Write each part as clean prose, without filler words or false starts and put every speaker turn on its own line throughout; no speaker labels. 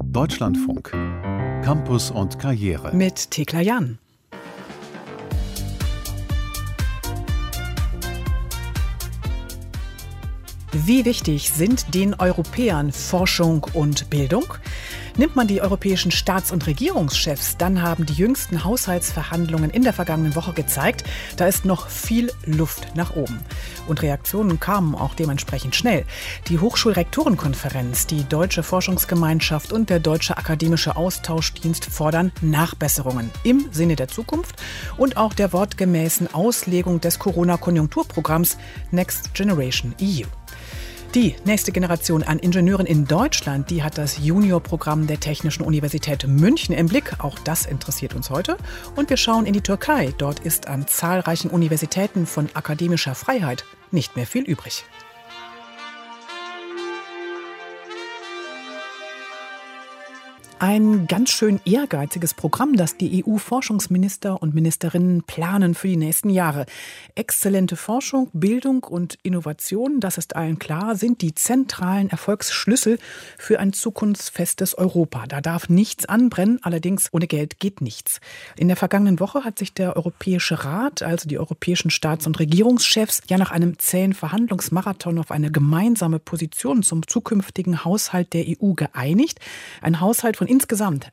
Deutschlandfunk. Campus und Karriere.
Mit Thekla Jan. Wie wichtig sind den Europäern Forschung und Bildung? Nimmt man die europäischen Staats- und Regierungschefs, dann haben die jüngsten Haushaltsverhandlungen in der vergangenen Woche gezeigt, da ist noch viel Luft nach oben. Und Reaktionen kamen auch dementsprechend schnell. Die Hochschulrektorenkonferenz, die Deutsche Forschungsgemeinschaft und der Deutsche Akademische Austauschdienst fordern Nachbesserungen im Sinne der Zukunft und auch der wortgemäßen Auslegung des Corona-Konjunkturprogramms Next Generation EU. Die nächste Generation an Ingenieuren in Deutschland, die hat das Juniorprogramm der Technischen Universität München im Blick. Auch das interessiert uns heute. Und wir schauen in die Türkei. Dort ist an zahlreichen Universitäten von akademischer Freiheit nicht mehr viel übrig. Ein ganz schön ehrgeiziges Programm, das die EU-Forschungsminister und Ministerinnen planen für die nächsten Jahre. Exzellente Forschung, Bildung und Innovation, das ist allen klar, sind die zentralen Erfolgsschlüssel für ein zukunftsfestes Europa. Da darf nichts anbrennen, allerdings ohne Geld geht nichts. In der vergangenen Woche hat sich der Europäische Rat, also die europäischen Staats- und Regierungschefs, ja nach einem zähen Verhandlungsmarathon auf eine gemeinsame Position zum zukünftigen Haushalt der EU geeinigt. Ein Haushalt von insgesamt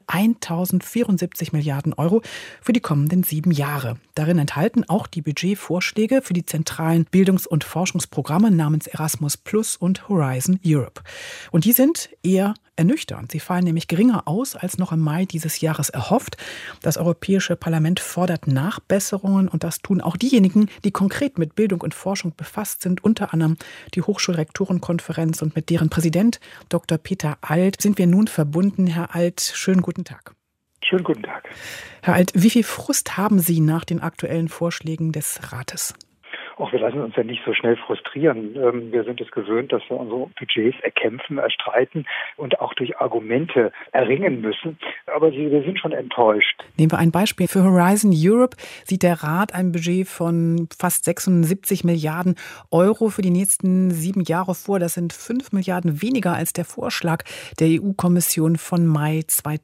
1.074 Milliarden Euro für die kommenden 7 Jahre. Darin enthalten auch die Budgetvorschläge für die zentralen Bildungs- und Forschungsprogramme namens Erasmus Plus und Horizon Europe. Und die sind eher ernüchternd. Sie fallen nämlich geringer aus als noch im Mai dieses Jahres erhofft. Das Europäische Parlament fordert Nachbesserungen und das tun auch diejenigen, die konkret mit Bildung und Forschung befasst sind, unter anderem die Hochschulrektorenkonferenz, und mit deren Präsident Dr. Peter Alt sind wir nun verbunden. Herr Alt, schönen guten Tag.
Schönen guten Tag.
Herr Alt, wie viel Frust haben Sie nach den aktuellen Vorschlägen des Rates?
Auch wir lassen uns ja nicht so schnell frustrieren. Wir sind es gewöhnt, dass wir unsere Budgets erkämpfen, erstreiten und auch durch Argumente erringen müssen. Aber wir sind schon enttäuscht.
Nehmen wir ein Beispiel. Für Horizon Europe sieht der Rat ein Budget von fast 76 Milliarden Euro für die nächsten 7 Jahre vor. Das sind 5 Milliarden weniger als der Vorschlag der EU-Kommission von Mai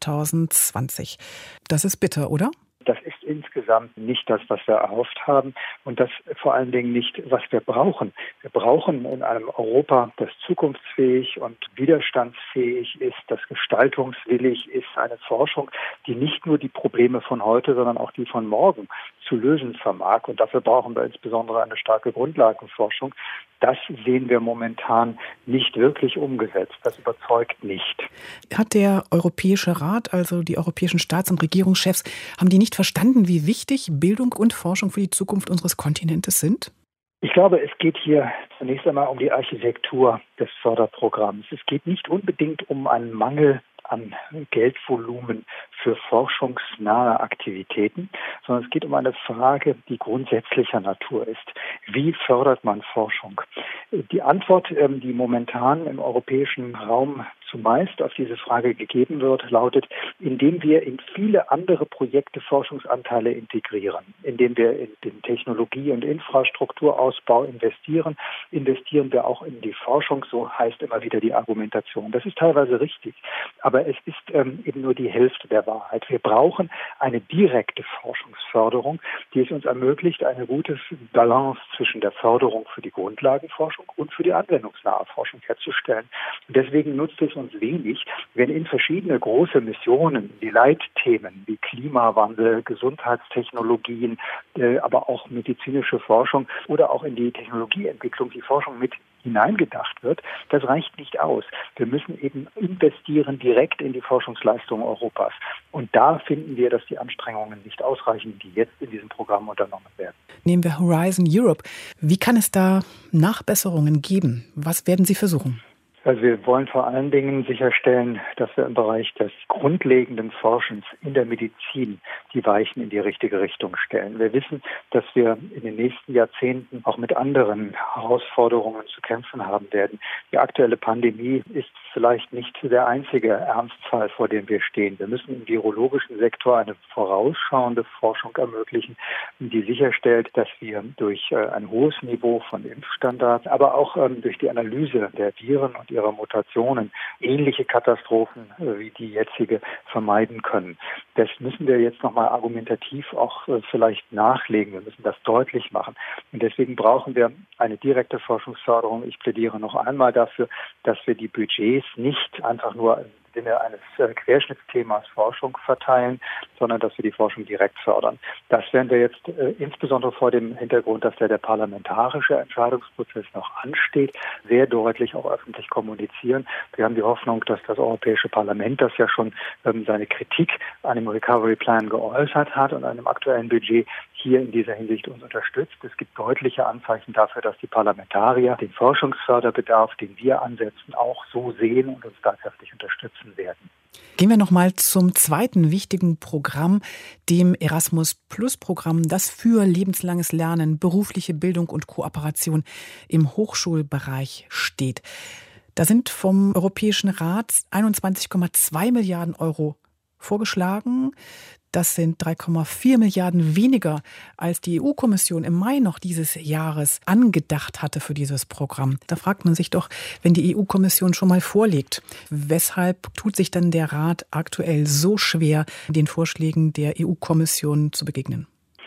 2020. Das ist bitter, oder?
Das ist insgesamt nicht das, was wir erhofft haben und das vor allen Dingen nicht, was wir brauchen. Wir brauchen in einem Europa, das zukunftsfähig und widerstandsfähig ist, das gestaltungswillig ist, eine Forschung, die nicht nur die Probleme von heute, sondern auch die von morgen zu lösen vermag. Und dafür brauchen wir insbesondere eine starke Grundlagenforschung. Das sehen wir momentan nicht wirklich umgesetzt. Das überzeugt nicht.
Hat der Europäische Rat, also die europäischen Staats- und Regierungschefs, haben die nicht verstanden, wie wichtig Bildung und Forschung für die Zukunft unseres Kontinentes sind?
Ich glaube, es geht hier zunächst einmal um die Architektur des Förderprogramms. Es geht nicht unbedingt um einen Mangel an Geldvolumen für forschungsnahe Aktivitäten, sondern es geht um eine Frage, die grundsätzlicher Natur ist. Wie fördert man Forschung? Die Antwort, die momentan im europäischen Raum zumeist auf diese Frage gegeben wird, lautet, indem wir in viele andere Projekte Forschungsanteile integrieren, indem wir in den Technologie- und Infrastrukturausbau investieren wir auch in die Forschung, so heißt immer wieder die Argumentation. Das ist teilweise richtig, aber es ist eben nur die Hälfte der Wahrheit. Wir brauchen eine direkte Forschungsförderung, die es uns ermöglicht, eine gute Balance zwischen der Förderung für die Grundlagenforschung und für die anwendungsnahe Forschung herzustellen. Und deswegen nutzt es uns wenig, wenn in verschiedene große Missionen die Leitthemen wie Klimawandel, Gesundheitstechnologien, aber auch medizinische Forschung oder auch in die Technologieentwicklung, die Forschung mit hineingedacht wird, das reicht nicht aus. Wir müssen eben investieren direkt in die Forschungsleistung Europas. Und da finden wir, dass die Anstrengungen nicht ausreichen, die jetzt in diesem Programm unternommen werden.
Nehmen wir Horizon Europe. Wie kann es da Nachbesserungen geben? Was werden Sie versuchen?
Also wir wollen vor allen Dingen sicherstellen, dass wir im Bereich des grundlegenden Forschens in der Medizin die Weichen in die richtige Richtung stellen. Wir wissen, dass wir in den nächsten Jahrzehnten auch mit anderen Herausforderungen zu kämpfen haben werden. Die aktuelle Pandemie ist vielleicht nicht der einzige Ernstfall, vor dem wir stehen. Wir müssen im virologischen Sektor eine vorausschauende Forschung ermöglichen, die sicherstellt, dass wir durch ein hohes Niveau von Impfstandards, aber auch durch die Analyse der Viren und ihrer Mutationen ähnliche Katastrophen wie die jetzige vermeiden können. Das müssen wir jetzt nochmal argumentativ auch vielleicht nachlegen. Wir müssen das deutlich machen. Und deswegen brauchen wir eine direkte Forschungsförderung. Ich plädiere noch einmal dafür, dass wir die Budgets nicht einfach nur im Sinne eines Querschnittsthemas Forschung verteilen, sondern dass wir die Forschung direkt fördern. Das werden wir jetzt insbesondere vor dem Hintergrund, dass der parlamentarische Entscheidungsprozess noch ansteht, sehr deutlich auch öffentlich kommunizieren. Wir haben die Hoffnung, dass das Europäische Parlament, das ja schon seine Kritik an dem Recovery Plan geäußert hat und an dem aktuellen Budget, hier in dieser Hinsicht uns unterstützt. Es gibt deutliche Anzeichen dafür, dass die Parlamentarier den Forschungsförderbedarf, den wir ansetzen, auch so sehen und uns tatkräftig unterstützen werden.
Gehen wir nochmal zum zweiten wichtigen Programm, dem Erasmus-Plus-Programm, das für lebenslanges Lernen, berufliche Bildung und Kooperation im Hochschulbereich steht. Da sind vom Europäischen Rat 21,2 Milliarden Euro vorgeschlagen. Das sind 3,4 Milliarden weniger, als die EU-Kommission im Mai noch dieses Jahres angedacht hatte für dieses Programm. Da fragt man sich doch, wenn die EU-Kommission schon mal vorlegt, weshalb tut sich dann der Rat aktuell so schwer, den Vorschlägen der EU-Kommission zu begegnen?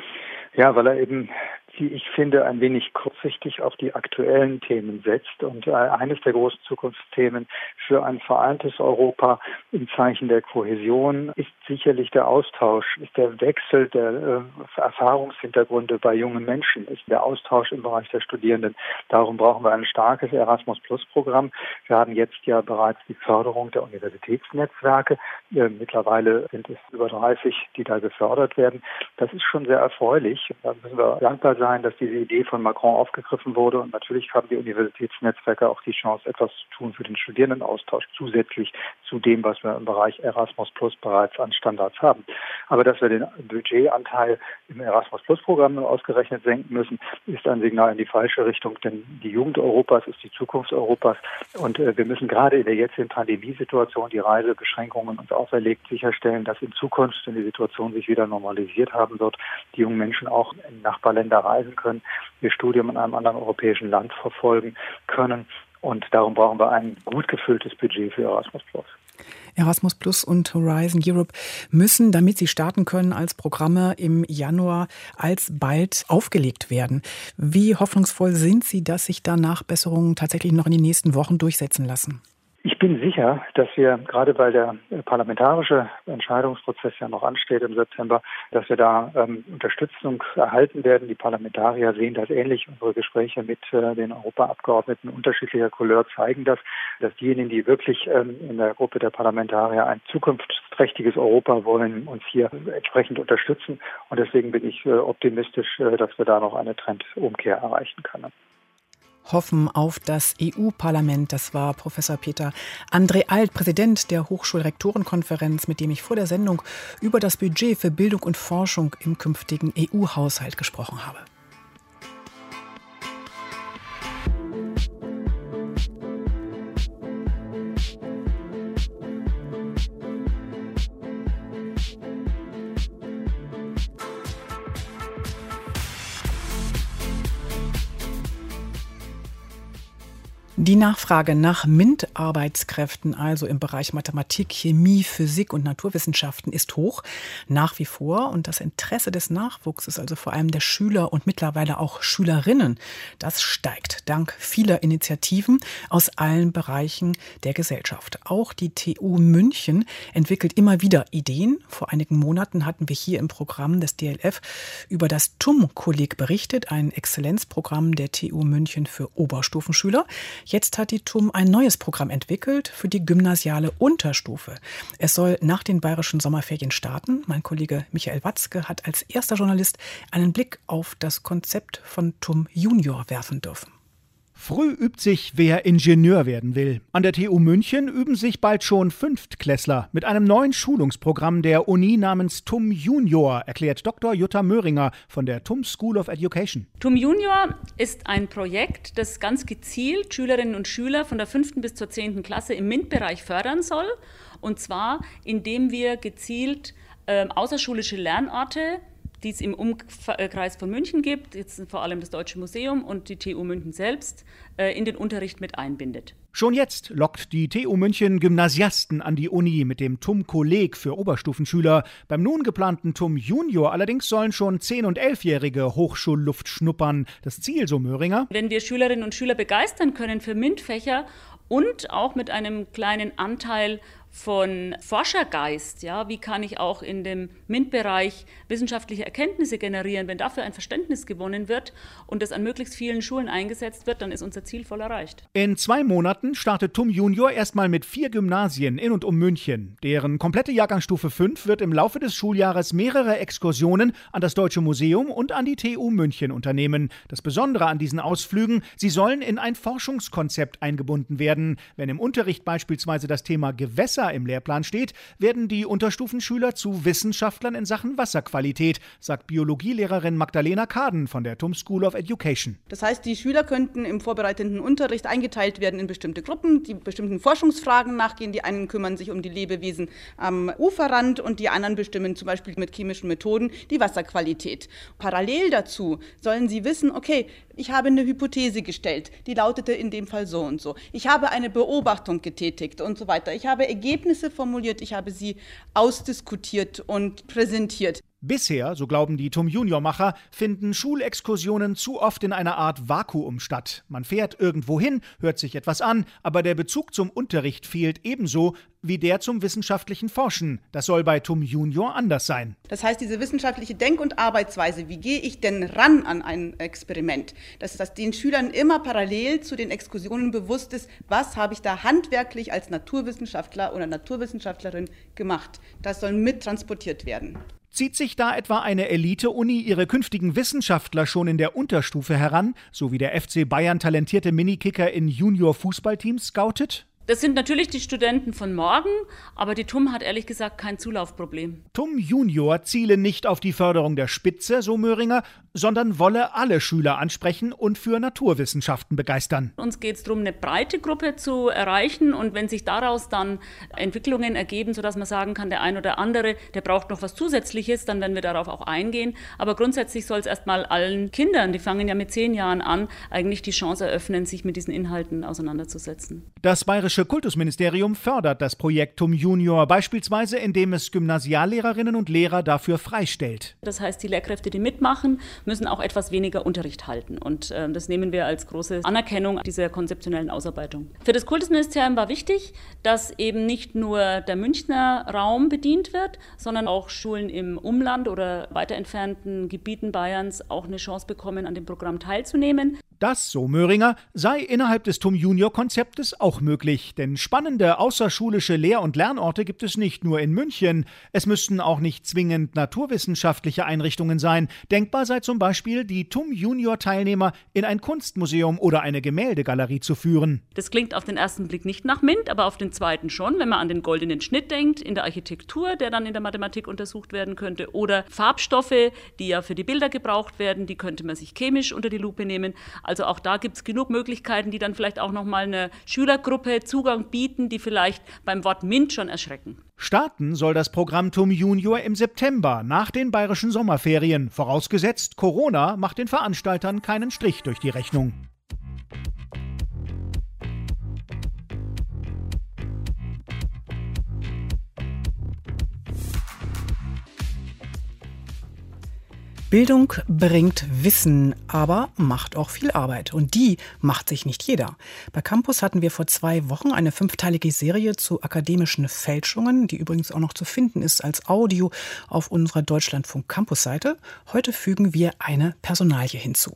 Ja, weil er eben, wie ich finde, ein wenig kurzsichtig auf die aktuellen Themen setzt. Und eines der großen Zukunftsthemen für ein vereintes Europa im Zeichen der Kohäsion ist sicherlich der Austausch, ist der Wechsel der Erfahrungshintergründe bei jungen Menschen, ist der Austausch im Bereich der Studierenden. Darum brauchen wir ein starkes Erasmus-Plus-Programm. Wir haben jetzt ja bereits die Förderung der Universitätsnetzwerke. Mittlerweile sind es über 30, die da gefördert werden. Das ist schon sehr erfreulich. Da müssen wir dankbar sein, dass diese Idee von Macron aufgegriffen wurde. Und natürlich haben die Universitätsnetzwerke auch die Chance, etwas zu tun für den Studierendenaustausch, zusätzlich zu dem, was wir im Bereich Erasmus Plus bereits an Standards haben. Aber dass wir den Budgetanteil im Erasmus Plus Programm ausgerechnet senken müssen, ist ein Signal in die falsche Richtung, denn die Jugend Europas ist die Zukunft Europas. Und wir müssen gerade in der jetzigen Pandemiesituation, die Reisebeschränkungen uns auferlegt, sicherstellen, dass in Zukunft, wenn die Situation sich wieder normalisiert haben wird, die jungen Menschen auch in Nachbarländer reisen können, ihr Studium in einem anderen europäischen Land verfolgen können. Und darum brauchen wir ein gut gefülltes Budget für Erasmus+.
Erasmus Plus und Horizon Europe müssen, damit sie starten können, als Programme im Januar alsbald aufgelegt werden. Wie hoffnungsvoll sind Sie, dass sich da Nachbesserungen tatsächlich noch in den nächsten Wochen durchsetzen lassen?
Ich bin sicher, dass wir, gerade weil der parlamentarische Entscheidungsprozess ja noch ansteht im September, dass wir da Unterstützung erhalten werden. Die Parlamentarier sehen das ähnlich. Unsere Gespräche mit den Europaabgeordneten unterschiedlicher Couleur zeigen das, dass diejenigen, die wirklich in der Gruppe der Parlamentarier ein zukunftsträchtiges Europa wollen, uns hier entsprechend unterstützen. Und deswegen bin ich optimistisch, dass wir da noch eine Trendumkehr erreichen können.
Hoffen auf das EU-Parlament. Das war Professor Peter André Alt, Präsident der Hochschulrektorenkonferenz, mit dem ich vor der Sendung über das Budget für Bildung und Forschung im künftigen EU-Haushalt gesprochen habe. Die Nachfrage nach MINT-Arbeitskräften, also im Bereich Mathematik, Chemie, Physik und Naturwissenschaften, ist hoch, nach wie vor. Und das Interesse des Nachwuchses, also vor allem der Schüler und mittlerweile auch Schülerinnen, das steigt dank vieler Initiativen aus allen Bereichen der Gesellschaft. Auch die TU München entwickelt immer wieder Ideen. Vor einigen Monaten hatten wir hier im Programm des DLF über das TUM-Kolleg berichtet, ein Exzellenzprogramm der TU München für Oberstufenschüler. Jetzt hat die TUM ein neues Programm entwickelt für die gymnasiale Unterstufe. Es soll nach den bayerischen Sommerferien starten. Mein Kollege Michael Watzke hat als erster Journalist einen Blick auf das Konzept von TUM Junior werfen dürfen.
Früh übt sich, wer Ingenieur werden will. An der TU München üben sich bald schon Fünftklässler mit einem neuen Schulungsprogramm der Uni namens TUM Junior, erklärt Dr. Jutta Möhringer von der TUM School of Education.
TUM Junior ist ein Projekt, das ganz gezielt Schülerinnen und Schüler von der 5. bis zur 10. Klasse im MINT-Bereich fördern soll. Und zwar, indem wir gezielt außerschulische Lernorte, die es im Umkreis von München gibt, jetzt vor allem das Deutsche Museum und die TU München selbst, in den Unterricht mit einbindet.
Schon jetzt lockt die TU München Gymnasiasten an die Uni mit dem TUM Kolleg für Oberstufenschüler. Beim nun geplanten TUM Junior allerdings sollen schon 10- und 11-Jährige Hochschulluft schnuppern. Das Ziel, so Möhringer:
Wenn wir Schülerinnen und Schüler begeistern können für MINT-Fächer und auch mit einem kleinen Anteil von Forschergeist, ja, wie kann ich auch in dem MINT-Bereich wissenschaftliche Erkenntnisse generieren, wenn dafür ein Verständnis gewonnen wird und das an möglichst vielen Schulen eingesetzt wird, dann ist unser Ziel voll erreicht.
In 2 Monaten startet TUM Junior erstmal mit 4 Gymnasien in und um München. Deren komplette Jahrgangsstufe 5 wird im Laufe des Schuljahres mehrere Exkursionen an das Deutsche Museum und an die TU München unternehmen. Das Besondere an diesen Ausflügen: sie sollen in ein Forschungskonzept eingebunden werden. Wenn im Unterricht beispielsweise das Thema Gewässer im Lehrplan steht, werden die Unterstufenschüler zu Wissenschaftlern in Sachen Wasserqualität, sagt Biologielehrerin Magdalena Kaden von der TUM School of Education.
Das heißt, die Schüler könnten im vorbereitenden Unterricht eingeteilt werden in bestimmte Gruppen, die bestimmten Forschungsfragen nachgehen. Die einen kümmern sich um die Lebewesen am Uferrand und die anderen bestimmen zum Beispiel mit chemischen Methoden die Wasserqualität. Parallel dazu sollen sie wissen, okay, ich habe eine Hypothese gestellt, die lautete in dem Fall so und so. Ich habe eine Beobachtung getätigt und so weiter. Ich habe Ergebnisse formuliert, ich habe sie ausdiskutiert und präsentiert.
Bisher, so glauben die TUM Junior-Macher, finden Schulexkursionen zu oft in einer Art Vakuum statt. Man fährt irgendwo hin, hört sich etwas an, aber der Bezug zum Unterricht fehlt ebenso wie der zum wissenschaftlichen Forschen. Das soll bei TUM Junior anders sein.
Das heißt, diese wissenschaftliche Denk- und Arbeitsweise, wie gehe ich denn ran an ein Experiment, dass den Schülern immer parallel zu den Exkursionen bewusst ist, was habe ich da handwerklich als Naturwissenschaftler oder Naturwissenschaftlerin gemacht. Das soll mittransportiert werden.
Zieht sich da etwa eine Elite-Uni ihre künftigen Wissenschaftler schon in der Unterstufe heran, so wie der FC Bayern talentierte Minikicker in Junior-Fußballteams scoutet?
Das sind natürlich die Studenten von morgen, aber die TUM hat ehrlich gesagt kein Zulaufproblem.
TUM Junior ziele nicht auf die Förderung der Spitze, so Möhringer, sondern wolle alle Schüler ansprechen und für Naturwissenschaften begeistern.
Uns geht es darum, eine breite Gruppe zu erreichen, und wenn sich daraus dann Entwicklungen ergeben, sodass man sagen kann, der ein oder andere, der braucht noch was Zusätzliches, dann werden wir darauf auch eingehen. Aber grundsätzlich soll es erstmal allen Kindern, die fangen ja mit 10 Jahren an, eigentlich die Chance eröffnen, sich mit diesen Inhalten auseinanderzusetzen.
Das Bayerische Kultusministerium fördert das Projekt TUM Junior, beispielsweise indem es Gymnasiallehrerinnen und Lehrer dafür freistellt.
Das heißt, die Lehrkräfte, die mitmachen, müssen auch etwas weniger Unterricht halten. Und das nehmen wir als große Anerkennung dieser konzeptionellen Ausarbeitung. Für das Kultusministerium war wichtig, dass eben nicht nur der Münchner Raum bedient wird, sondern auch Schulen im Umland oder weiter entfernten Gebieten Bayerns auch eine Chance bekommen, an dem Programm teilzunehmen.
Das, so Möhringer, sei innerhalb des TUM Junior-Konzeptes auch möglich, denn spannende außerschulische Lehr- und Lernorte gibt es nicht nur in München. Es müssten auch nicht zwingend naturwissenschaftliche Einrichtungen sein. Denkbar sei zum Beispiel, die TUM Junior-Teilnehmer in ein Kunstmuseum oder eine Gemäldegalerie zu führen.
Das klingt auf den ersten Blick nicht nach MINT, aber auf den zweiten schon, wenn man an den goldenen Schnitt denkt, in der Architektur, der dann in der Mathematik untersucht werden könnte, oder Farbstoffe, die ja für die Bilder gebraucht werden, die könnte man sich chemisch unter die Lupe nehmen. Also auch da gibt es genug Möglichkeiten, die dann vielleicht auch nochmal einer Schülergruppe Zugang bieten, die vielleicht beim Wort MINT schon erschrecken.
Starten soll das Programm TUM Junior im September, nach den bayerischen Sommerferien. Vorausgesetzt, Corona macht den Veranstaltern keinen Strich durch die Rechnung.
Bildung bringt Wissen, aber macht auch viel Arbeit. Und die macht sich nicht jeder. Bei Campus hatten wir vor 2 Wochen eine 5-teilige Serie zu akademischen Fälschungen, die übrigens auch noch zu finden ist als Audio auf unserer Deutschlandfunk Campus-Seite. Heute fügen wir eine Personalie hinzu.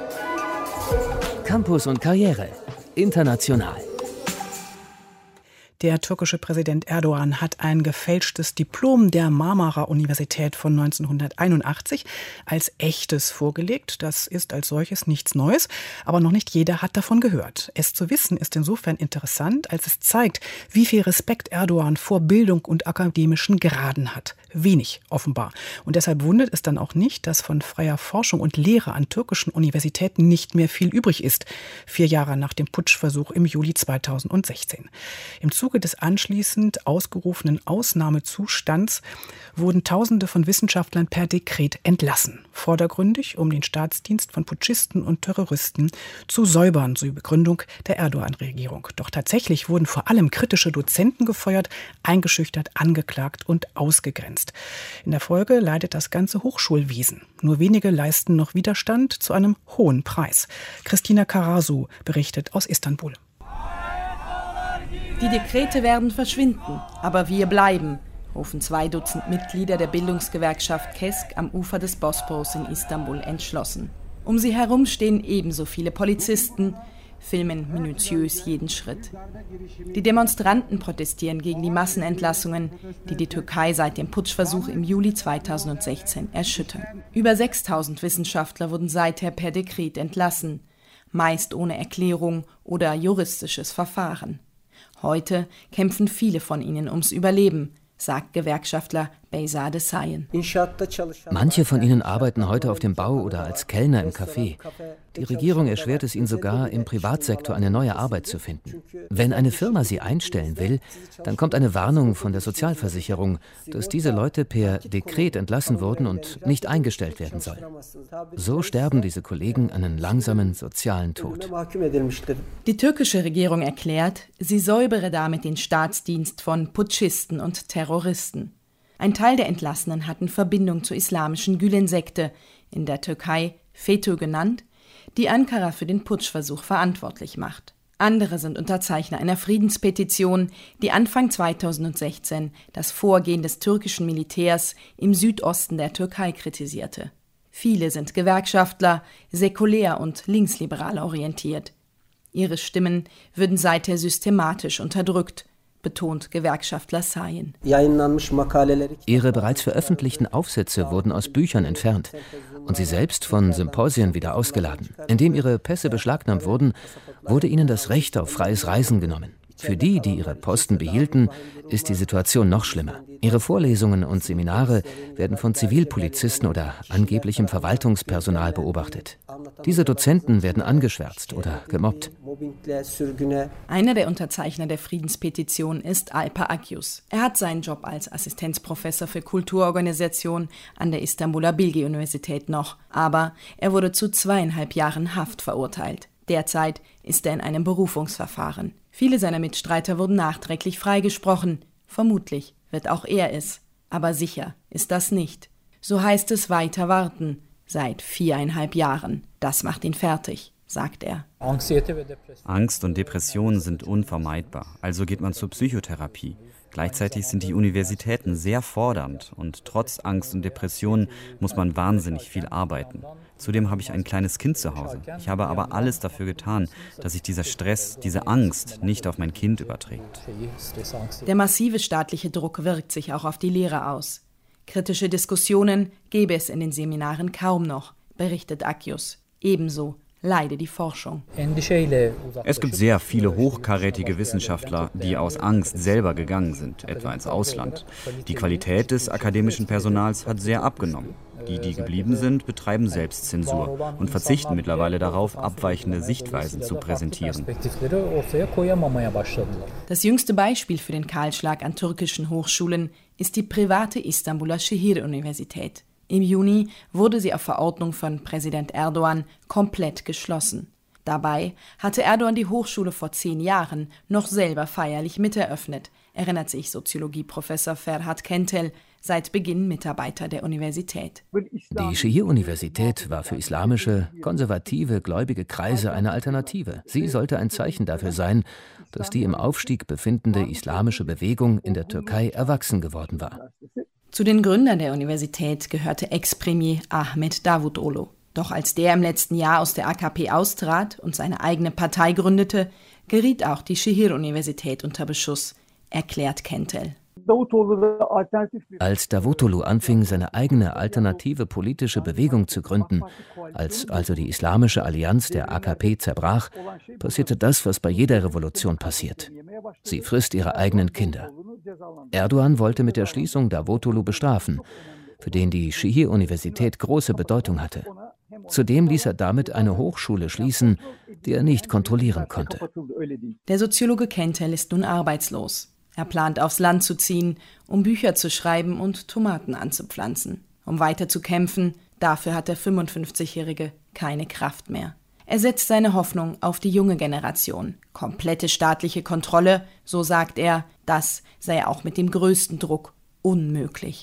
Campus und Karriere. International.
Der türkische Präsident Erdogan hat ein gefälschtes Diplom der Marmara-Universität von 1981 als echtes vorgelegt. Das ist als solches nichts Neues, aber noch nicht jeder hat davon gehört. Es zu wissen ist insofern interessant, als es zeigt, wie viel Respekt Erdogan vor Bildung und akademischen Graden hat. Wenig, offenbar. Und deshalb wundert es dann auch nicht, dass von freier Forschung und Lehre an türkischen Universitäten nicht mehr viel übrig ist. 4 Jahre nach dem Putschversuch im Juli 2016. Im Zuge des anschließend ausgerufenen Ausnahmezustands wurden Tausende von Wissenschaftlern per Dekret entlassen. Vordergründig, um den Staatsdienst von Putschisten und Terroristen zu säubern, so die Begründung der Erdogan-Regierung. Doch tatsächlich wurden vor allem kritische Dozenten gefeuert, eingeschüchtert, angeklagt und ausgegrenzt. In der Folge leidet das ganze Hochschulwesen. Nur wenige leisten noch Widerstand zu einem hohen Preis. Christina Karasu berichtet aus Istanbul.
Die Dekrete werden verschwinden, aber wir bleiben, rufen 2 Dutzend Mitglieder der Bildungsgewerkschaft KESK am Ufer des Bosporus in Istanbul entschlossen. Um sie herum stehen ebenso viele Polizisten, filmen minutiös jeden Schritt. Die Demonstranten protestieren gegen die Massenentlassungen, die die Türkei seit dem Putschversuch im Juli 2016 erschüttern. Über 6.000 Wissenschaftler wurden seither per Dekret entlassen, meist ohne Erklärung oder juristisches Verfahren. Heute kämpfen viele von ihnen ums Überleben, sagt Gewerkschaftler Beyzade Sayen.
Manche von ihnen arbeiten heute auf dem Bau oder als Kellner im Café. Die Regierung erschwert es ihnen sogar, im Privatsektor eine neue Arbeit zu finden. Wenn eine Firma sie einstellen will, dann kommt eine Warnung von der Sozialversicherung, dass diese Leute per Dekret entlassen wurden und nicht eingestellt werden sollen. So sterben diese Kollegen einen langsamen sozialen Tod.
Die türkische Regierung erklärt, sie säubere damit den Staatsdienst von Putschisten und Terroristen. Ein Teil der Entlassenen hatten Verbindung zur islamischen Gülen-Sekte, in der Türkei FETÖ genannt, die Ankara für den Putschversuch verantwortlich macht. Andere sind Unterzeichner einer Friedenspetition, die Anfang 2016 das Vorgehen des türkischen Militärs im Südosten der Türkei kritisierte. Viele sind Gewerkschaftler, säkulär und linksliberal orientiert. Ihre Stimmen würden seither systematisch unterdrückt, betont Gewerkschaftler Sayen.
Ihre bereits veröffentlichten Aufsätze wurden aus Büchern entfernt und sie selbst von Symposien wieder ausgeladen. Indem ihre Pässe beschlagnahmt wurden, wurde ihnen das Recht auf freies Reisen genommen. Für die, die ihre Posten behielten, ist die Situation noch schlimmer. Ihre Vorlesungen und Seminare werden von Zivilpolizisten oder angeblichem Verwaltungspersonal beobachtet. Diese Dozenten werden angeschwärzt oder gemobbt.
Einer der Unterzeichner der Friedenspetition ist Alper Akyüz. Er hat seinen Job als Assistenzprofessor für Kulturorganisation an der Istanbuler Bilgi-Universität noch. Aber er wurde zu 2,5 Jahren Haft verurteilt. Derzeit ist er in einem Berufungsverfahren. Viele seiner Mitstreiter wurden nachträglich freigesprochen. Vermutlich wird auch er es. Aber sicher ist das nicht. So heißt es weiter warten. Seit 4,5 Jahren. Das macht ihn fertig, sagt er.
Angst und Depressionen sind unvermeidbar. Also geht man zur Psychotherapie. Gleichzeitig sind die Universitäten sehr fordernd und trotz Angst und Depressionen muss man wahnsinnig viel arbeiten. Zudem habe ich ein kleines Kind zu Hause. Ich habe aber alles dafür getan, dass sich dieser Stress, diese Angst nicht auf mein Kind überträgt.
Der massive staatliche Druck wirkt sich auch auf die Lehre aus. Kritische Diskussionen gäbe es in den Seminaren kaum noch, berichtet Akyüz. Ebenso leide die Forschung.
Es gibt sehr viele hochkarätige Wissenschaftler, die aus Angst selber gegangen sind, etwa ins Ausland. Die Qualität des akademischen Personals hat sehr abgenommen. Die, die geblieben sind, betreiben Selbstzensur und verzichten mittlerweile darauf, abweichende Sichtweisen zu präsentieren.
Das jüngste Beispiel für den Kahlschlag an türkischen Hochschulen ist die private Istanbuler Şehir-Universität. Im Juni wurde sie auf Verordnung von Präsident Erdogan komplett geschlossen. Dabei hatte Erdogan die Hochschule vor 10 Jahren noch selber feierlich miteröffnet, erinnert sich Soziologieprofessor Ferhat Kentel, seit Beginn Mitarbeiter der Universität.
Die Şehir-Universität war für islamische, konservative, gläubige Kreise eine Alternative. Sie sollte ein Zeichen dafür sein, dass die im Aufstieg befindende islamische Bewegung in der Türkei erwachsen geworden war.
Zu den Gründern der Universität gehörte Ex-Premier Ahmet Davutoğlu. Doch als der im letzten Jahr aus der AKP austrat und seine eigene Partei gründete, geriet auch die Şehir-Universität unter Beschuss, erklärt Kentel.
Als Davutoglu anfing, seine eigene alternative politische Bewegung zu gründen, als also die Islamische Allianz der AKP zerbrach, passierte das, was bei jeder Revolution passiert. Sie frisst ihre eigenen Kinder. Erdogan wollte mit der Schließung Davutoglu bestrafen, für den die Şehir-Universität große Bedeutung hatte. Zudem ließ er damit eine Hochschule schließen, die er nicht kontrollieren konnte.
Der Soziologe Kentel ist nun arbeitslos. Er plant, aufs Land zu ziehen, um Bücher zu schreiben und Tomaten anzupflanzen. Um weiter zu kämpfen, dafür hat der 55-Jährige keine Kraft mehr. Er setzt seine Hoffnung auf die junge Generation. Komplette staatliche Kontrolle, so sagt er, das sei auch mit dem größten Druck unmöglich.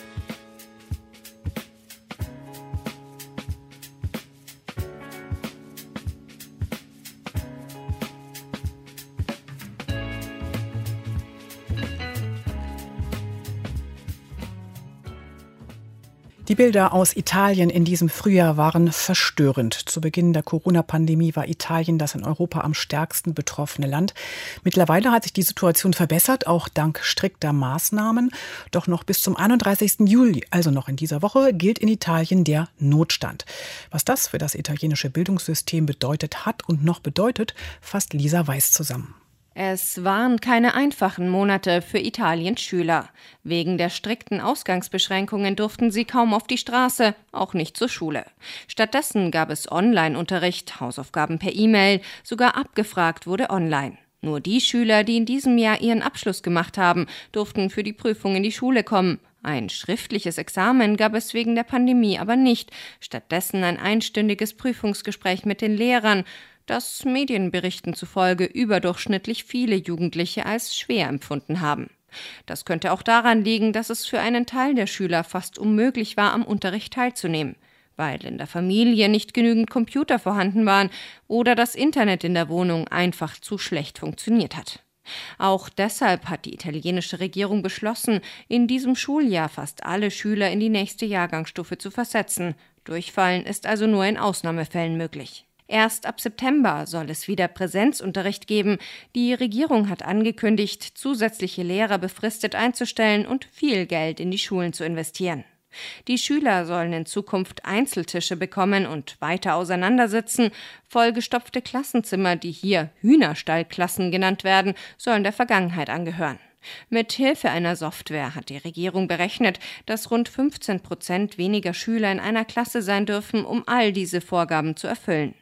Die Bilder aus Italien in diesem Frühjahr waren verstörend. Zu Beginn der Corona-Pandemie war Italien das in Europa am stärksten betroffene Land. Mittlerweile hat sich die Situation verbessert, auch dank strikter Maßnahmen. Doch noch bis zum 31. Juli, also noch in dieser Woche, gilt in Italien der Notstand. Was das für das italienische Bildungssystem bedeutet hat und noch bedeutet, fasst Lisa Weiß zusammen.
Es waren keine einfachen Monate für Italiens Schüler. Wegen der strikten Ausgangsbeschränkungen durften sie kaum auf die Straße, auch nicht zur Schule. Stattdessen gab es Online-Unterricht, Hausaufgaben per E-Mail, sogar abgefragt wurde online. Nur die Schüler, die in diesem Jahr ihren Abschluss gemacht haben, durften für die Prüfung in die Schule kommen. Ein schriftliches Examen gab es wegen der Pandemie aber nicht, stattdessen ein einstündiges Prüfungsgespräch mit den Lehrern, das Medienberichten zufolge überdurchschnittlich viele Jugendliche als schwer empfunden haben. Das könnte auch daran liegen, dass es für einen Teil der Schüler fast unmöglich war, am Unterricht teilzunehmen, weil in der Familie nicht genügend Computer vorhanden waren oder das Internet in der Wohnung einfach zu schlecht funktioniert hat. Auch deshalb hat die italienische Regierung beschlossen, in diesem Schuljahr fast alle Schüler in die nächste Jahrgangsstufe zu versetzen. Durchfallen ist also nur in Ausnahmefällen möglich. Erst ab September soll es wieder Präsenzunterricht geben. Die Regierung hat angekündigt, zusätzliche Lehrer befristet einzustellen und viel Geld in die Schulen zu investieren. Die Schüler sollen in Zukunft Einzeltische bekommen und weiter auseinandersitzen. Vollgestopfte Klassenzimmer, die hier Hühnerstallklassen genannt werden, sollen der Vergangenheit angehören. Mit Hilfe einer Software hat die Regierung berechnet, dass rund 15% weniger Schüler in einer Klasse sein dürfen, um all diese Vorgaben zu erfüllen.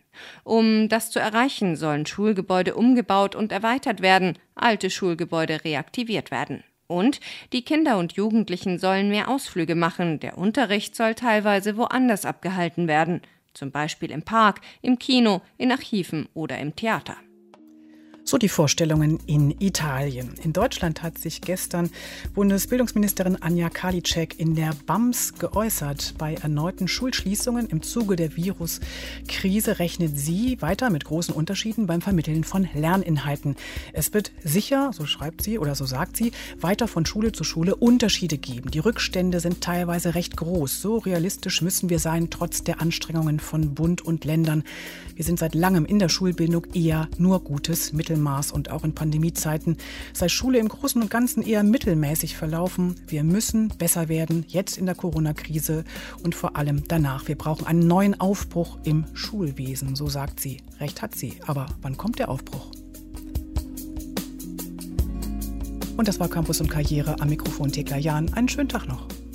Um das zu erreichen, sollen Schulgebäude umgebaut und erweitert werden, alte Schulgebäude reaktiviert werden. Und die Kinder und Jugendlichen sollen mehr Ausflüge machen, der Unterricht soll teilweise woanders abgehalten werden, zum Beispiel im Park, im Kino, in Archiven oder im Theater.
So die Vorstellungen in Italien. In Deutschland hat sich gestern Bundesbildungsministerin Anja Karliczek in der BAMS geäußert. Bei erneuten Schulschließungen im Zuge der Viruskrise rechnet sie weiter mit großen Unterschieden beim Vermitteln von Lerninhalten. Es wird sicher, so schreibt sie oder so sagt sie, weiter von Schule zu Schule Unterschiede geben. Die Rückstände sind teilweise recht groß. So realistisch müssen wir sein, trotz der Anstrengungen von Bund und Ländern. Wir sind seit langem in der Schulbildung eher nur gutes Mittelmaß und auch in Pandemiezeiten sei Schule im Großen und Ganzen eher mittelmäßig verlaufen. Wir müssen besser werden, jetzt in der Corona-Krise und vor allem danach. Wir brauchen einen neuen Aufbruch im Schulwesen, so sagt sie. Recht hat sie, aber wann kommt der Aufbruch? Und das war Campus und Karriere, am Mikrofon Thekla Jahn. Einen schönen Tag noch.